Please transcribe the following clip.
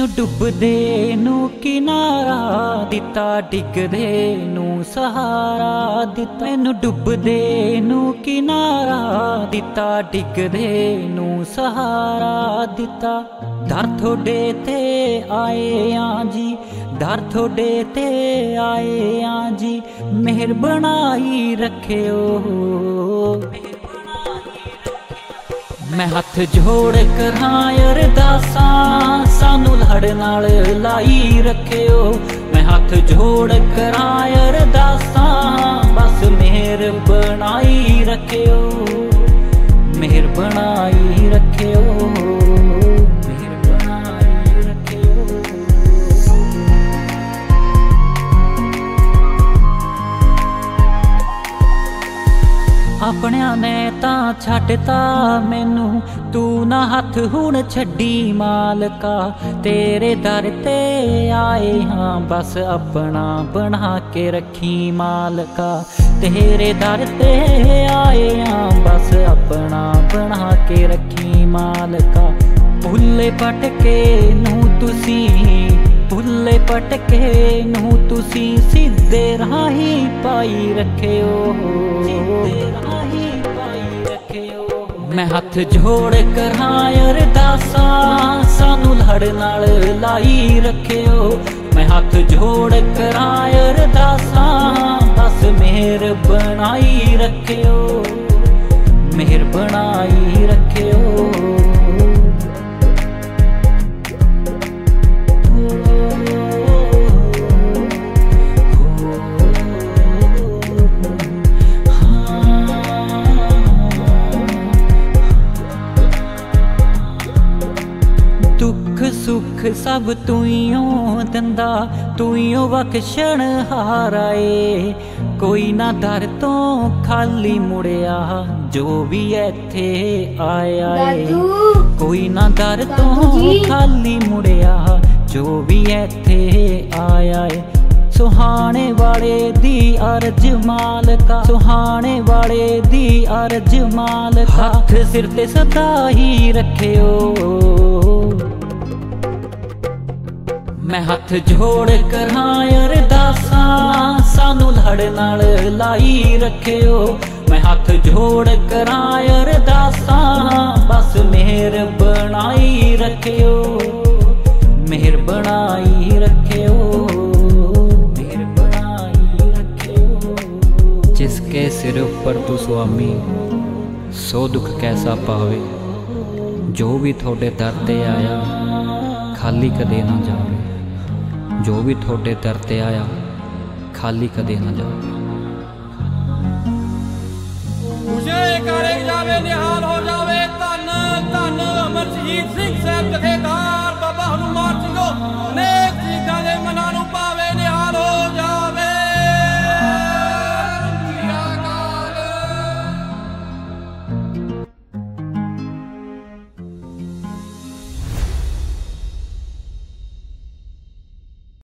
मैनू डुबदे नू किनारा दिता, डिगदे नू सहारा दिता। मैनू डुबदे नू किनारा दिता, डिगदे नू सहारा दिता। दर थोड़े ते आए आं जी, दर थोड़े ते आए आं जी, मेहर बनाई रखियो। मैं हथ जोड़ करां अरदासां, सानू लड़ नाल लाई रखियो। मैं हथ जोड़ करां अरदासां, बस मेहर बनाई रखियो, मेहर बनाई रखियो, मेहर बनाई रखियो। अपनियां ने तां छड्डता मैनू, तू ना हथ हुण छड्डी मालका। तेरे दर ते आए हाँ, बस अपना बना के रखी मालका। तेरे दर ते आए हाँ, बस अपना बना के रखी मालका। भुल्ले पटके नू तुसी, भुल्ले पटके नू तुसी सीधे राही पाई रखियो, मैं हथ जोड़ करां अरदासां, सानू लड़ नाल लाई रखियो। मैं हथ जोड़ करां अरदासां, बस मेहर बनाई रखियो, मेहर बनाई रखियो। दुख सुख सब तुइयों दंदा, तुइयों बख्शण हाराए। कोई ना दर तो खाली मुड़िया, जो भी इत्थे आया है। कोई ना दर तो खाली मुड़िया, जो भी इत्थे आया है। सुहाने वाले दी अर्ज मालका, सुहाने वाले दी अर्ज मालका। हथ सिर ते सदा ही रखियो, मैं हथ जोड़ करां अरदासां, सानू लड़ नाल लाई रखियो। मैं हथ जोड़ करां अरदासां, बस मेहर बनाई रखियो, मेहर बनाई रखियो, मेहर बनाई रखियो। जिसके सिर ऊपर तू स्वामी, सो दुख कैसा पावे। जो भी थोड़े दर ते आया, खाली कदे ना जावे। जो भी थोड़े दर ते आया, खाली कदे ना जावे। मुझे करे जावे निहाल हो जावे, धन धन अमर शहीद सिंह साहब जथेदार।